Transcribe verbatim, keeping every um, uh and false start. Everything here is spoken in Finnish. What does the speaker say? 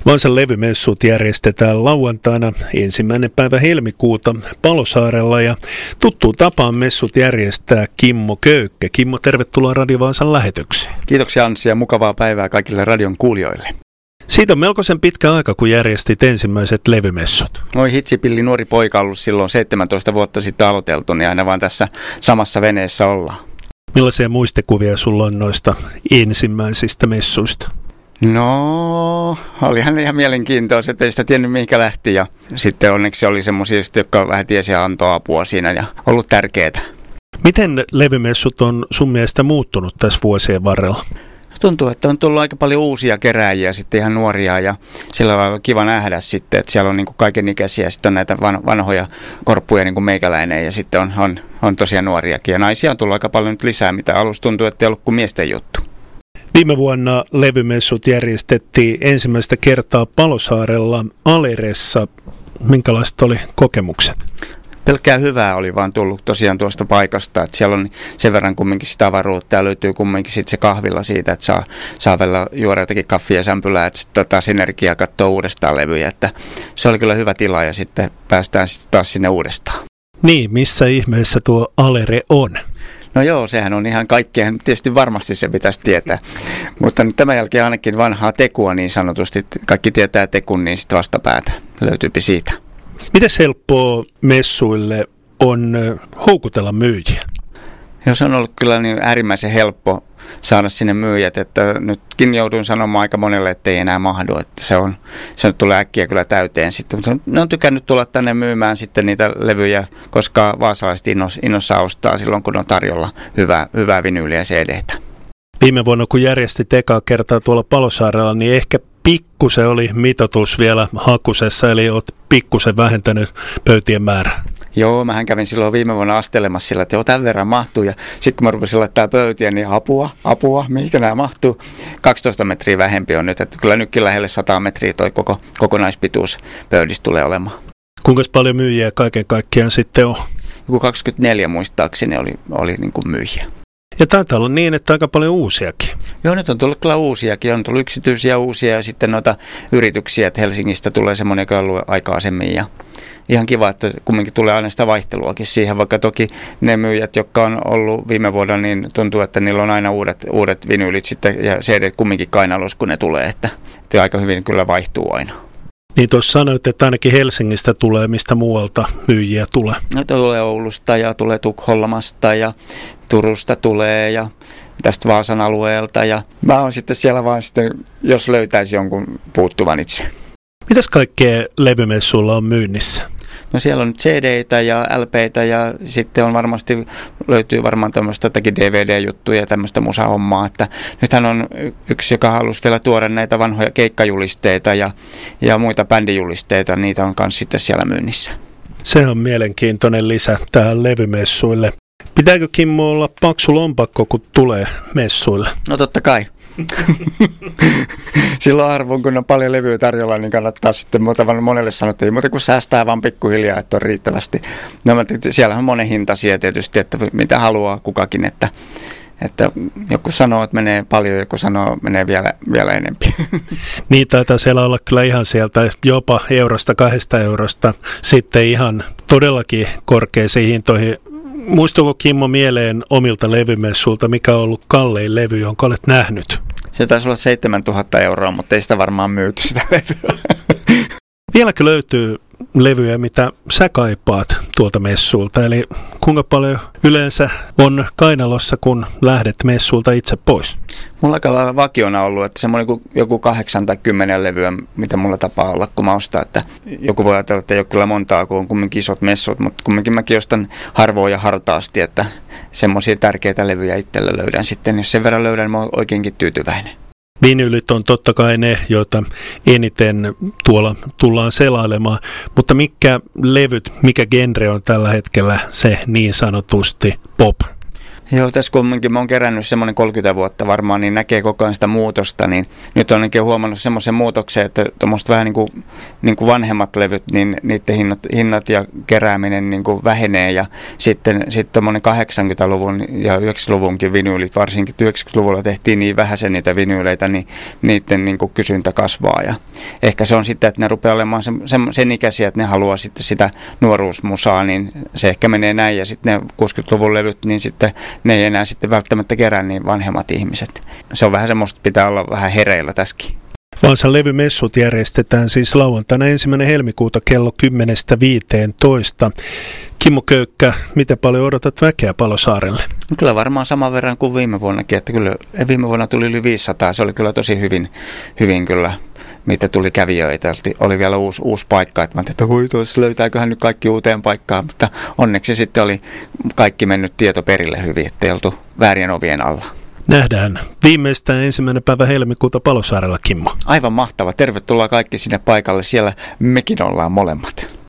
Vaasan levymessut järjestetään lauantaina ensimmäinen päivä helmikuuta Palosaarella ja tuttuun tapaan messut järjestää Kimmo Köykkä. Kimmo, tervetuloa Radio Vaasan lähetykseen. Kiitoksia Anssi ja mukavaa päivää kaikille radion kuulijoille. Siitä on melkoisen pitkä aika, kun järjestit ensimmäiset levymessut. Moi hitsipilli nuori poika ollut silloin seitsemäntoista vuotta sitten aloiteltu, niin aina vaan tässä samassa veneessä ollaan. Millaisia muistikuvia sulla on noista ensimmäisistä messuista? No, olihan ihan mielenkiintoista, että ei sitä tiennyt mihinkä lähti ja sitten onneksi oli semmoisia, jotka vähän tiesi ja antoi apua siinä ja ollut tärkeää. Miten levymessut on sun mielestä muuttunut tässä vuosien varrella? Tuntuu, että on tullut aika paljon uusia kerääjiä, sitten ihan nuoria ja sillä on kiva nähdä sitten, että siellä on niin kuin kaikenikäisiä ja sitten on näitä vanhoja korppuja niin kuin meikäläinen ja sitten on, on, on tosiaan nuoriakin ja naisia on tullut aika paljon nyt lisää, mitä alussa tuntuu, että ei ollut kuin miesten juttu. Viime vuonna levymessut järjestettiin ensimmäistä kertaa Palosaarella Aleressa. Minkälaiset oli kokemukset? Pelkkää hyvää oli vaan tullut tosiaan tuosta paikasta, että siellä on sen verran kumminkin sitä avaruutta ja löytyy kumminkin sitten se kahvilla siitä, että saa, saa vielä juoda jotakin kaffia ja sämpylää, että sitten taas energiaa katsoa uudestaan levyjä, että se oli kyllä hyvä tila ja sitten päästään sitten taas sinne uudestaan. Niin, missä ihmeessä tuo Alere on? No joo, sehän on ihan kaikkea, tietysti varmasti se pitäisi tietää, mutta nyt tämän jälkeen ainakin vanhaa tekua niin sanotusti, kaikki tietää tekun, niin sitten vastapäätä löytyypi siitä. Miten helppoa messuille on houkutella myyjiä? Joo, se on ollut kyllä niin äärimmäisen helppo saada sinne myyjät, että nytkin jouduin sanomaan aika monelle, että ei enää mahdu, että se, on, se tulee äkkiä kyllä täyteen sitten, mutta ne on tykännyt tulla tänne myymään sitten niitä levyjä, koska vaasalaiset innos, innossa ostaa silloin, kun on tarjolla hyvää, hyvää vinyyliä ja C D:tä. Viime vuonna, kun järjestit ekaa kertaa tuolla Palosaarella, niin ehkä pikkusen oli mitoitus vielä hakusessa, eli olet pikkusen vähentänyt pöytien määrää. Joo, mähän kävin silloin viime vuonna astelemassa sillä, että joo, tämän verran mahtuu. Ja sitten kun mä rupesin laittaa pöytiä, niin apua, apua, mihinkä nämä mahtuu. kaksitoista metriä vähempi on nyt, että kyllä nytkin lähelle sata metriä toi koko, kokonaispituus pöydistä tulee olemaan. Kuinka paljon myyjiä kaiken kaikkiaan sitten on? Joku kaksikymmentäneljä muistaakseni oli, oli niin kuin myyjiä. Ja taitaa olla niin, että aika paljon uusiakin. Joo, nyt on tullut kyllä uusiakin. On tullut yksityisiä uusia ja sitten noita yrityksiä, että Helsingistä tulee semmoinen, joka on ollut aikaisemmin. Ja ihan kiva, että kumminkin tulee aina sitä vaihteluakin siihen, vaikka toki ne myyjät, jotka on ollut viime vuonna, niin tuntuu, että niillä on aina uudet, uudet vinyylit sitten ja C D kumminkin kainalossa, kun ne tulee, että, että aika hyvin kyllä vaihtuu aina. Niin tuossa sanoit, että ainakin Helsingistä tulee, mistä muualta myyjiä tulee. No tulee Oulusta ja tulee Tukholmasta ja Turusta tulee ja tästä Vaasan alueelta ja mä oon sitten siellä vaan sitten, jos löytäisi jonkun puuttuvan itse. Mitäs kaikkea levymessuilla on myynnissä? No siellä on C D:itä ja L P:itä ja sitten on varmasti, löytyy varmaan tämmöistä jotakin D V D-juttuja ja tämmöistä musahommaa, että nythän on yksi, joka halusi vielä tuoda näitä vanhoja keikkajulisteita ja, ja muita bändijulisteita, niitä on myös sitten siellä myynnissä. Se on mielenkiintoinen lisä tähän levymessuille. Pitääkö Kimmo olla paksu lompakko, kun tulee messuille? No totta kai. Silloin arvoin, kun on paljon levyä tarjolla, niin kannattaa sitten monelle sanoa, että ei muuta kuin säästää vaan pikkuhiljaa, että on riittävästi. No, siellä on monen hintaisia tietysti, että mitä haluaa kukakin, että, että joku sanoo, että menee paljon, joku sanoo, että menee vielä, vielä enempi. Niin taitaa siellä olla kyllä ihan sieltä jopa eurosta, kahdesta eurosta, sitten ihan todellakin korkeisiin hintoihin. Muistuuko Kimmo mieleen omilta levymessulta, mikä on ollut kallein levy, jonka olet nähnyt? Se taisi olla seitsemäntuhatta euroa, mutta ei sitä varmaan myyty sitä levyä. Vieläkö löytyy levyjä, mitä sä kaipaat tuolta messuilta? Eli kuinka paljon yleensä on kainalossa, kun lähdet messuilta itse pois? Mulla aika lailla vakiona ollut, että semmoinen joku kahdeksan tai kymmenen levyä, mitä mulla tapaa olla, kun mä ostan. Että joku voi ajatella, että ei ole kyllä montaa, kun on kumminkin isot messut, mutta kumminkin mäkin ostan harvoin ja hartaasti, että semmoisia tärkeitä levyjä itselle löydän sitten. Jos sen verran löydän, mä oon oikeinkin tyytyväinen. Vinyylit on totta kai ne, joita eniten tuolla tullaan selailemaan, mutta mitkä levyt, mikä genre on tällä hetkellä se niin sanotusti pop? Joo, tässä kumminkin mä oon kerännyt semmoinen kolmekymmentä vuotta varmaan, niin näkee koko ajan sitä muutosta, niin nyt olen ainakin huomannut semmoisen muutoksen, että tuommoista vähän niin kuin, niin kuin vanhemmat levyt, niin niiden hinnat, hinnat ja kerääminen niin kuin vähenee, ja sitten sitten tuommoinen kahdeksankymmentäluvun ja yhdeksänkymmentäluvunkin vinyylit, varsinkin yhdeksänkymmentäluvulla tehtiin niin vähäisen niitä vinyyleitä, niin niiden niin kuin kysyntä kasvaa, ja ehkä se on sitten, että ne rupeaa olemaan sen, sen, sen ikäisiä, että ne haluaa sitten sitä nuoruusmusaa, niin se ehkä menee näin, ja sitten ne kuusikymmentäluvun levyt, niin sitten ne ei enää sitten välttämättä kerää niin vanhemmat ihmiset. Se on vähän semmoista, pitää olla vähän hereillä tässäkin. Vaasan levymessut järjestetään siis lauantaina ensimmäinen helmikuuta kello kymmenestä viiteentoista. Kimmo Köykkä, miten paljon odotat väkeä Palosaarelle? Kyllä varmaan saman verran kuin viime vuonnakin, että kyllä viime vuonna tuli yli viisisataa, se oli kyllä tosi hyvin, hyvin kyllä, mitä tuli kävijöitä. Oli vielä uusi, uusi paikka, että mä ajattelin, että voi tuossa löytääköhän nyt kaikki uuteen paikkaan, mutta onneksi sitten oli kaikki mennyt tieto perille hyvin, ettei oltu väärien ovien alla. Nähdään viimeistään ensimmäinen päivä helmikuuta Palosaarella, Kimmo. Aivan mahtava. Tervetuloa kaikki sinne paikalle. Siellä mekin ollaan molemmat.